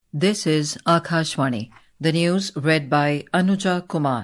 This is Akashvani. The news read by Anuja Kumar.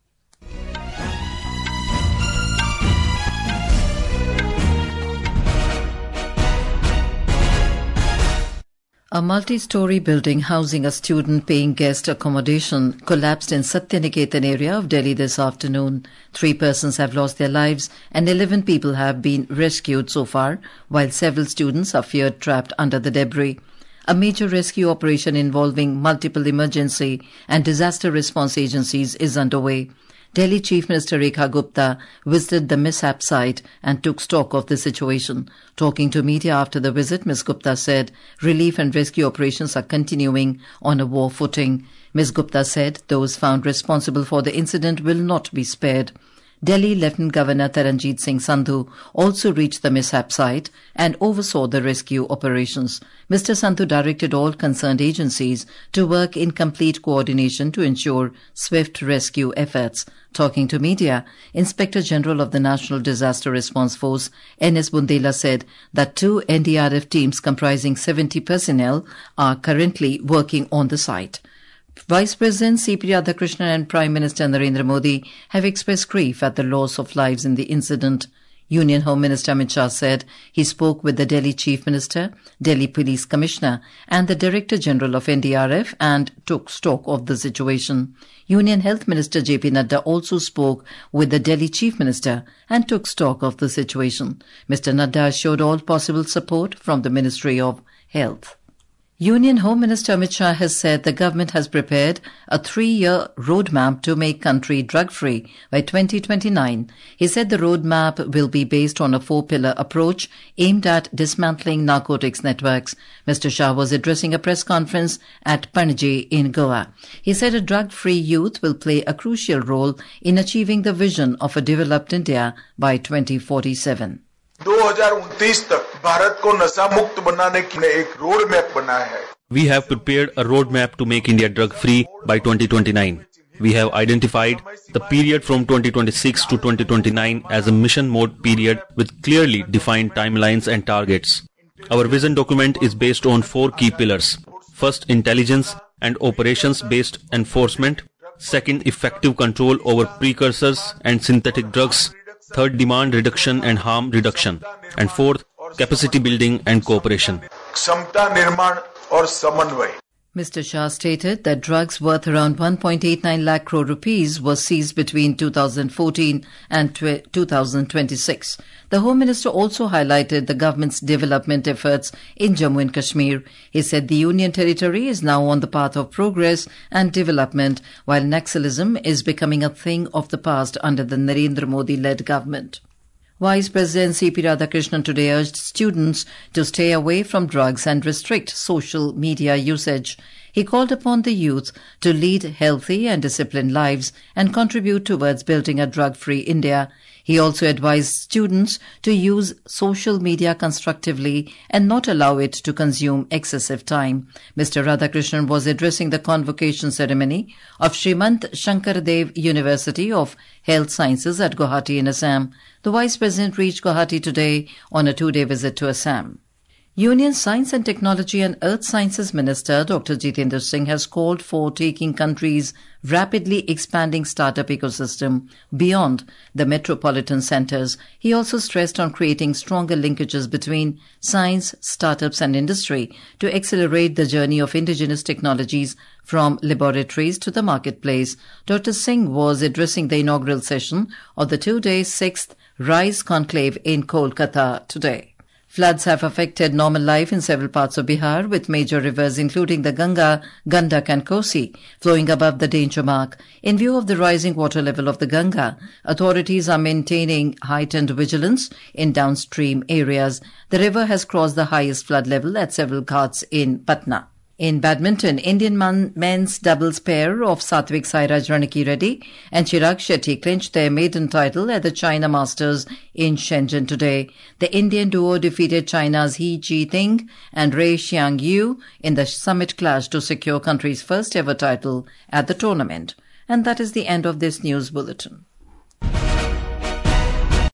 A multi-story building housing a student-paying guest accommodation collapsed in Satyaniketan area of Delhi this afternoon. 3 persons have lost their lives and 11 people have been rescued so far, while several students are feared trapped under the debris. A major rescue operation involving multiple emergency and disaster response agencies is underway. Delhi Chief Minister Rekha Gupta visited the mishap site and took stock of the situation. Talking to media after the visit, Ms. Gupta said relief and rescue operations are continuing on a war footing. Ms. Gupta said those found responsible for the incident will not be spared. Delhi Lieutenant Governor Taranjeet Singh Sandhu also reached the mishap site and oversaw the rescue operations. Mr. Sandhu directed all concerned agencies to work in complete coordination to ensure swift rescue efforts. Talking to media, Inspector General of the National Disaster Response Force, N.S. Bundela, said that 2 NDRF teams comprising 70 personnel are currently working on the site. Vice President C.P. Radhakrishnan and Prime Minister Narendra Modi have expressed grief at the loss of lives in the incident. Union Home Minister Amit Shah said he spoke with the Delhi Chief Minister, Delhi Police Commissioner and the Director General of NDRF and took stock of the situation. Union Health Minister J.P. Nadda also spoke with the Delhi Chief Minister and took stock of the situation. Mr. Nadda assured all possible support from the Ministry of Health. Union Home Minister Amit Shah has said the government has prepared a 3-year roadmap to make country drug-free by 2029. He said the roadmap will be based on a 4-pillar approach aimed at dismantling narcotics networks. Mr. Shah was addressing a press conference at Panaji in Goa. He said a drug-free youth will play a crucial role in achieving the vision of a developed India by 2047. 2029 तक भारत को नशा मुक्त बनाने की एक road map बनाया है. We have prepared a roadmap to make India drug-free by 2029. We have identified the period from 2026 to 2029 as a mission mode period with clearly defined timelines and targets. Our vision document is based on 4 key pillars. First, intelligence and operations-based enforcement. Second, effective control over precursors and synthetic drugs. Third, demand reduction and harm reduction. And fourth, capacity building and cooperation. Mr. Shah stated that drugs worth around 1.89 lakh crore rupees was seized between 2014 and 2026. The Home Minister also highlighted the government's development efforts in Jammu and Kashmir. He said the Union Territory is now on the path of progress and development, while Naxalism is becoming a thing of the past under the Narendra Modi-led government. Vice President C.P. Radhakrishnan today urged students to stay away from drugs and restrict social media usage. He called upon the youth to lead healthy and disciplined lives and contribute towards building a drug-free India. He also advised students to use social media constructively and not allow it to consume excessive time. Mr. Radhakrishnan was addressing the convocation ceremony of Srimant Shankardev University of Health Sciences at Guwahati in Assam. The Vice President reached Guwahati today on a 2-day visit to Assam. Union Science and Technology and Earth Sciences Minister Dr. Jitendra Singh has called for taking country's rapidly expanding startup ecosystem beyond the metropolitan centers. He also stressed on creating stronger linkages between science, startups and industry to accelerate the journey of indigenous technologies from laboratories to the marketplace. Dr. Singh was addressing the inaugural session of the 2-day 6th RISE conclave in Kolkata today. Floods have affected normal life in several parts of Bihar, with major rivers including the Ganga, Gandak and Kosi flowing above the danger mark. In view of the rising water level of the Ganga, authorities are maintaining heightened vigilance in downstream areas. The river has crossed the highest flood level at several ghats in Patna. In badminton, Indian men's doubles pair of Satvik Sairaj Ranki-Reddy and Chirag Shetty clinched their maiden title at the China Masters in Shenzhen today. The Indian duo defeated China's He Ji-ting and Ray Xiang-yu in the summit clash to secure country's first ever title at the tournament. And that is the end of this news bulletin.